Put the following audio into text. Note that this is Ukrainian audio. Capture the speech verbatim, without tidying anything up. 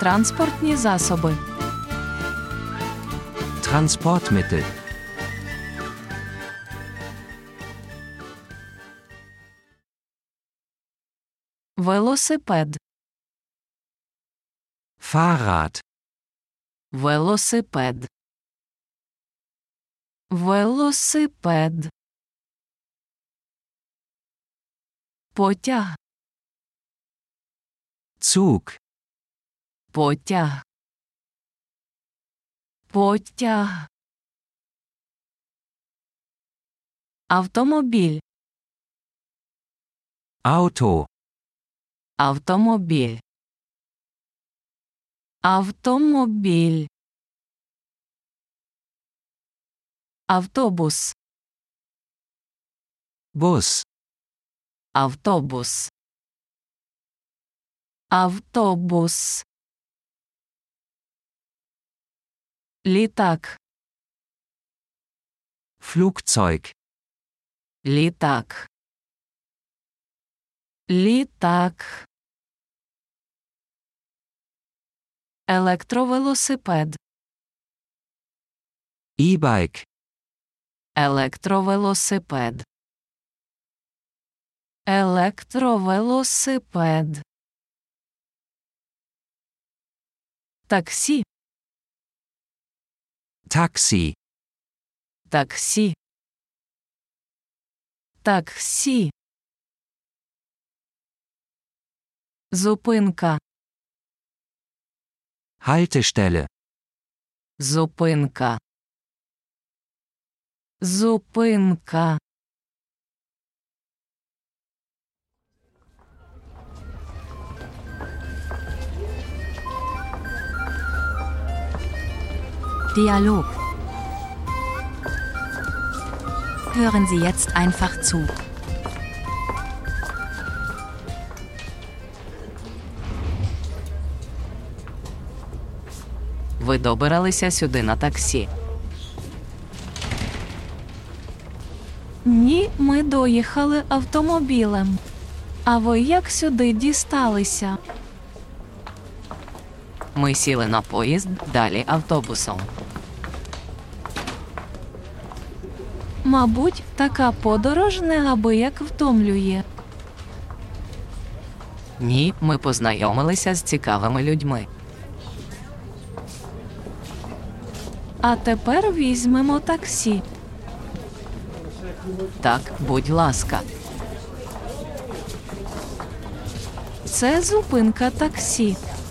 Транспортні засоби. Transportmittel. Велосипед. Fahrrad. Велосипед. Велосипед. Потяг. Zug. Потяг. Потяг. Автомобіль. Auto. Автомобіль. Автомобіль. Автобус. Bus. Автобус. Автобус. Літак. Flugzeug. Літак. Літак. Електровелосипед. E-Bike. Електровелосипед. Електровелосипед. Таксі. Taxi. Таксі. Таксі. Зупинка. Haltestelle. Зупинка. Зупинка. Dialog. Hören Sie jetzt einfach zu. Ви добиралися сюди на таксі? Ні, ми доїхали автомобілем. А ви як сюди дісталися? Ми сіли на поїзд, далі автобусом. Мабуть, така подорож неабияк втомлює. Ні, ми познайомилися з цікавими людьми. А тепер візьмемо таксі. Так, будь ласка. Це зупинка таксі.